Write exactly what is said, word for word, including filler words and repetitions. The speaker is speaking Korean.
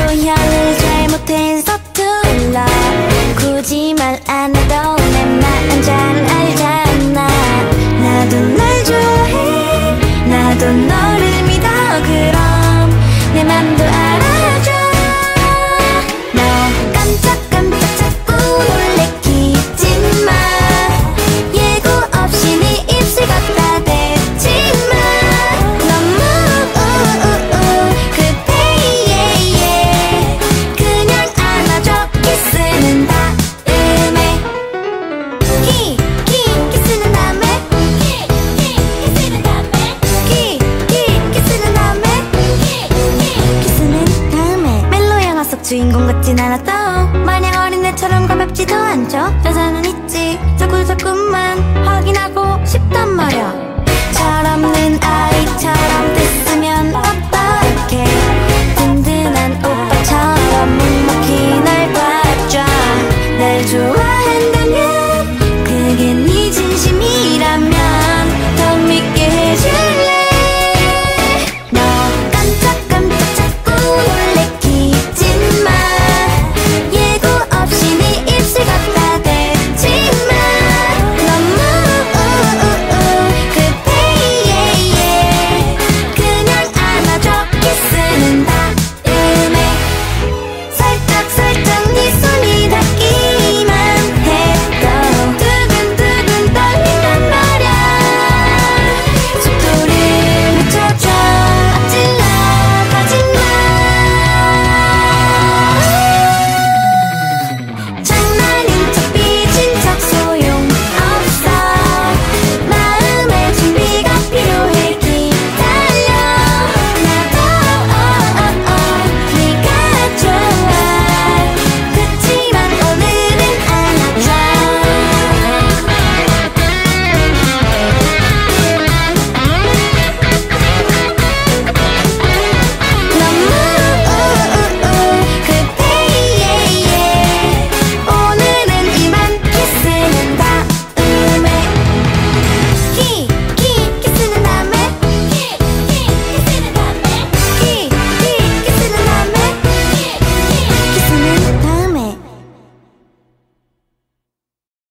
혀를 잘못해 서툴러 굳이 말 안 해도 내 마음 잘 알잖아. 나도 날 좋아해 나도 너를 믿어. 그럼 내 맘도 알아줘. 너 깜짝깜짝 자꾸 놀래키지마. 예고 없이 네 입술 갖다 대지마. 너무 우우우 급해 yeah, yeah. 그냥 안아줘 키스는 다음에. 키, 키, 키스는 다음에. 키, 키, 키스는 다음에. 키, 키, 키스는 다음에. 키, 키, 키스는 다음에. 멜로 영화 속 주인공 같진 않아도 마냥 어린애처럼 가볍지도 않죠. 여자는 있지 자꾸 자꾸만 확인하고 싶단 말야. 철없는